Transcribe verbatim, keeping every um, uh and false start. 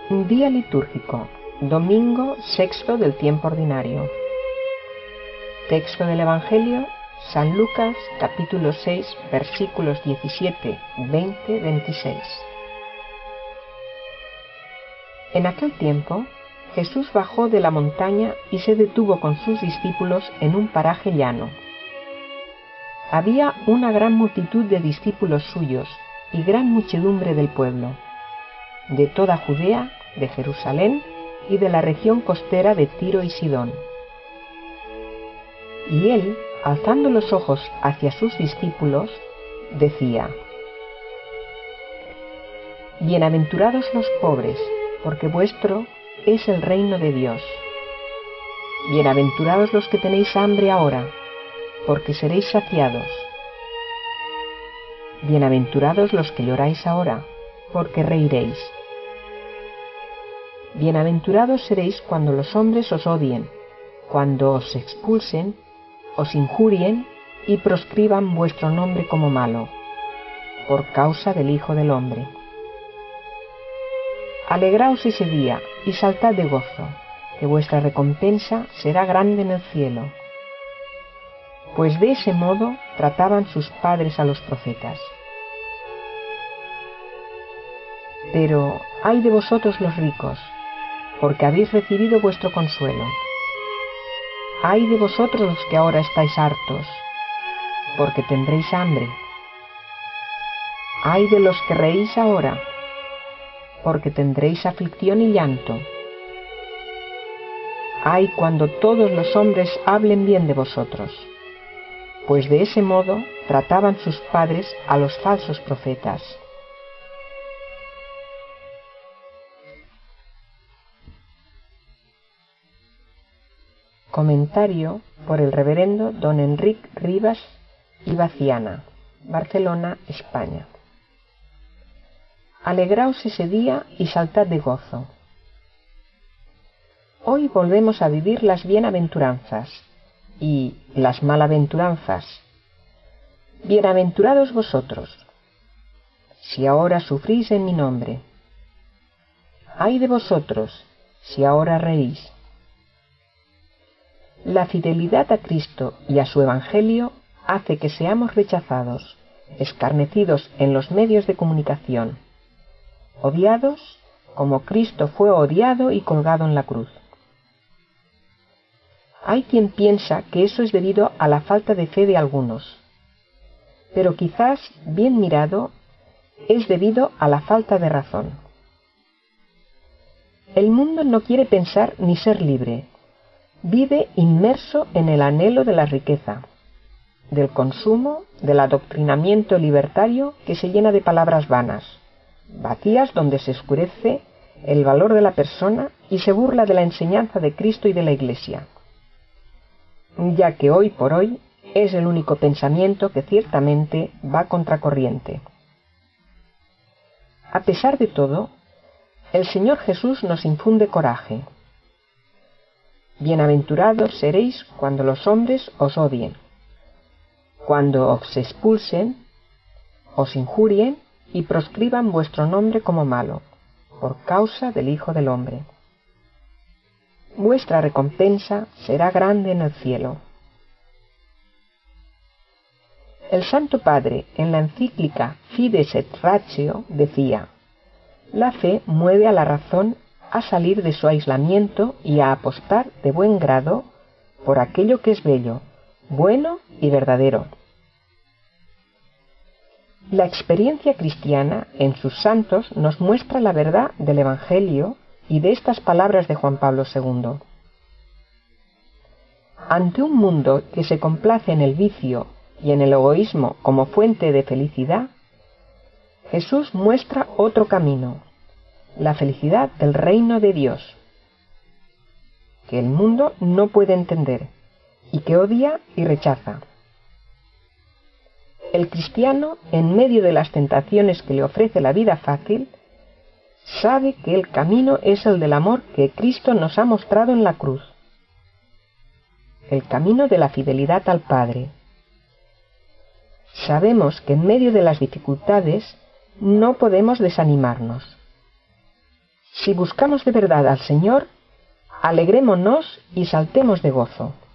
Día litúrgico, domingo sexto del tiempo ordinario. Texto del Evangelio, San Lucas, capítulo seis, versículos diecisiete, veinte, veintiséis. En aquel tiempo, Jesús bajó de la montaña y se detuvo con sus discípulos en un paraje llano. Había una gran multitud de discípulos suyos y gran muchedumbre del pueblo, de toda Judea, de Jerusalén y de la región costera de Tiro y Sidón. Y él, alzando los ojos hacia sus discípulos, decía: Bienaventurados los pobres, porque vuestro es el reino de Dios. Bienaventurados los que tenéis hambre ahora, porque seréis saciados. Bienaventurados los que lloráis ahora, porque reiréis. Bienaventurados seréis cuando los hombres os odien, cuando os expulsen, os injurien y proscriban vuestro nombre como malo, por causa del Hijo del Hombre. Alegraos ese día y saltad de gozo, que vuestra recompensa será grande en el cielo. Pues de ese modo trataban sus padres a los profetas. Pero ay de vosotros los ricos, porque habéis recibido vuestro consuelo. Ay de vosotros los que ahora estáis hartos, porque tendréis hambre. Ay de los que reís ahora, porque tendréis aflicción y llanto. Ay cuando todos los hombres hablen bien de vosotros, pues de ese modo trataban sus padres a los falsos profetas. Comentario por el reverendo don Enric Rivas y Baciana, Barcelona, España. Alegraos ese día y saltad de gozo. Hoy volvemos a vivir las bienaventuranzas y las malaventuranzas. Bienaventurados vosotros, si ahora sufrís en mi nombre. Ay de vosotros, si ahora reís. La fidelidad a Cristo y a su Evangelio hace que seamos rechazados, escarnecidos en los medios de comunicación, odiados como Cristo fue odiado y colgado en la cruz. Hay quien piensa que eso es debido a la falta de fe de algunos, pero quizás, bien mirado, es debido a la falta de razón. El mundo no quiere pensar ni ser libre. Vive inmerso en el anhelo de la riqueza, del consumo, del adoctrinamiento libertario que se llena de palabras vanas, vacías donde se oscurece el valor de la persona y se burla de la enseñanza de Cristo y de la Iglesia, ya que hoy por hoy es el único pensamiento que ciertamente va contracorriente. A pesar de todo, el Señor Jesús nos infunde coraje. Bienaventurados seréis cuando los hombres os odien, cuando os expulsen, os injurien y proscriban vuestro nombre como malo, por causa del Hijo del Hombre. Vuestra recompensa será grande en el cielo. El Santo Padre, en la encíclica Fides et Ratio, decía: la fe mueve a la razón a salir de su aislamiento y a apostar de buen grado por aquello que es bello, bueno y verdadero. La experiencia cristiana en sus santos nos muestra la verdad del Evangelio y de estas palabras de Juan Pablo segundo. Ante un mundo que se complace en el vicio y en el egoísmo como fuente de felicidad, Jesús muestra otro camino, la felicidad del reino de Dios, que el mundo no puede entender y que odia y rechaza. El cristiano, en medio de las tentaciones que le ofrece la vida fácil, sabe que el camino es el del amor que Cristo nos ha mostrado en la cruz, el camino de la fidelidad al Padre. Sabemos que en medio de las dificultades no podemos desanimarnos. Si buscamos de verdad al Señor, alegrémonos y saltemos de gozo.